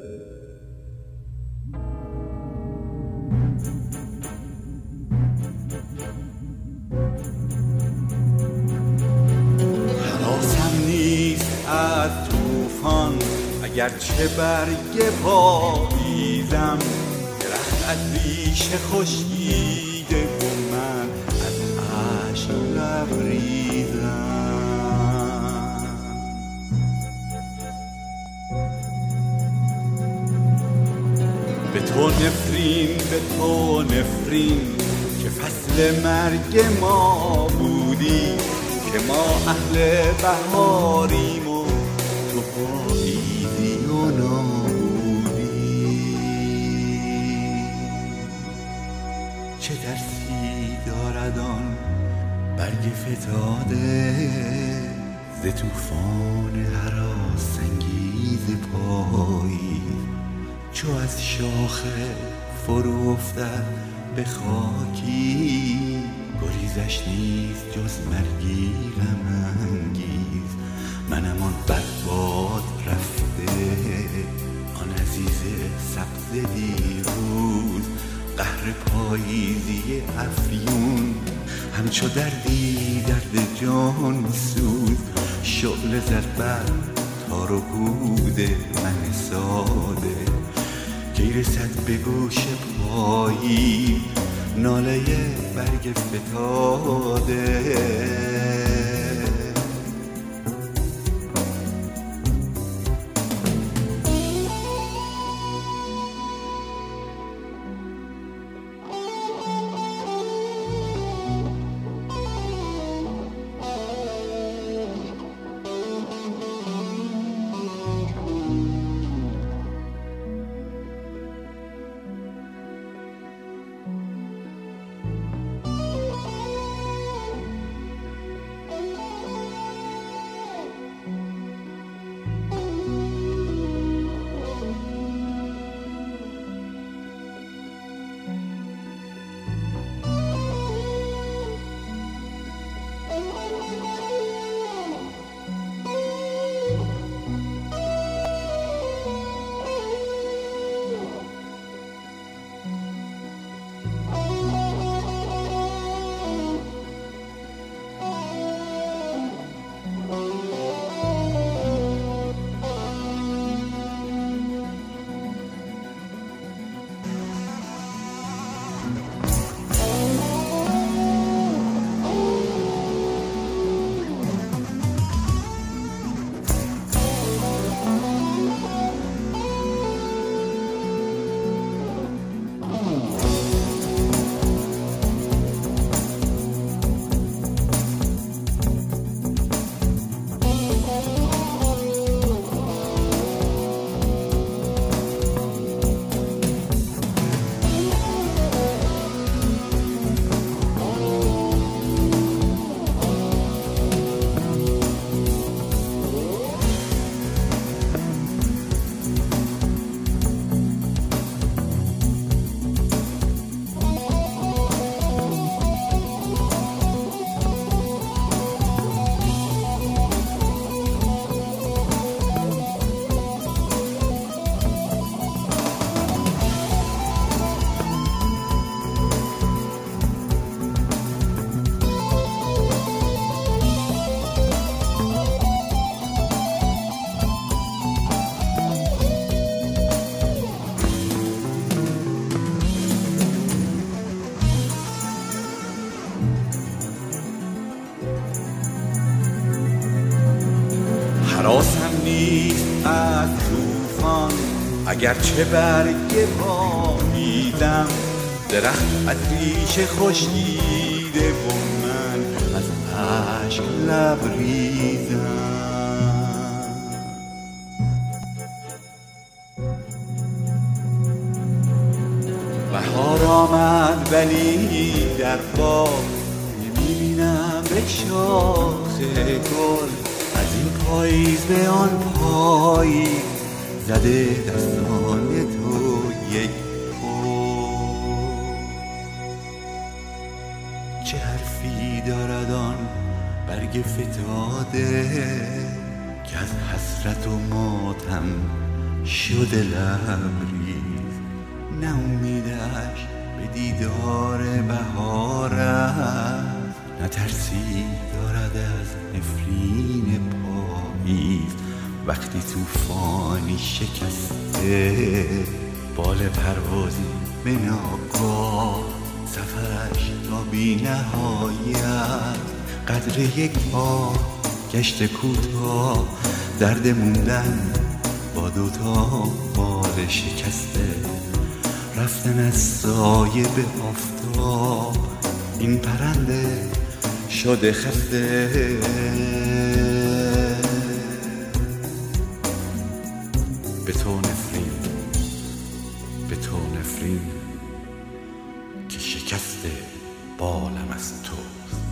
حراسم نیست از طوفان اگرچه برگ پاییزم، درخت از ریشه خشکیده و من از اشک لبریزم. به تو نفرین، به تو نفرین که فصل مرگ ما بودی، که ما اهل بهاریم و تو پاییزی و نابودی. چه درسی دارد آن برگ فتاده ز طوفان هراس‌انگیز پاییز، چو از شاخه فرو افتد به خاکی، گریزش نیست جز مرگی غم انگیز. منم آن بدباد رفته، آن عزیز سبز دیروز، قهر پاییزی افیون، همچو دردی درد جان سوز. شعله زد بر تار و پود من ساده، کی رسد به گوش پایی ناله برگ فتاده. حراسم نیست از طوفان اگرچه برگ پاییزم، درخت از ریشه خشکیده و من از اشک لبریزم. بهار آمد ولی در باغ نمیبینم به شاخ گل، از این پاییز به آن پاییز زده دستان تو یک پا. چه حرفی دارد آن برگ فتاده که از حسرت و ماتم شده لبریز، نه امیدش به دیدار بهار است، نه ترسی دارد از نفرین پاییز. وقتی طوفانی شکسته بال پروازی به ناگاه، سفرش تا بی نهایت قدر یک پا گشت کوتاه. درد موندن با دوتا بال شکسته، رفتن از سایه به آفتاب، این پرنده شده خسته. به تو نفرین، به تو نفرین که شکست بالم از توست.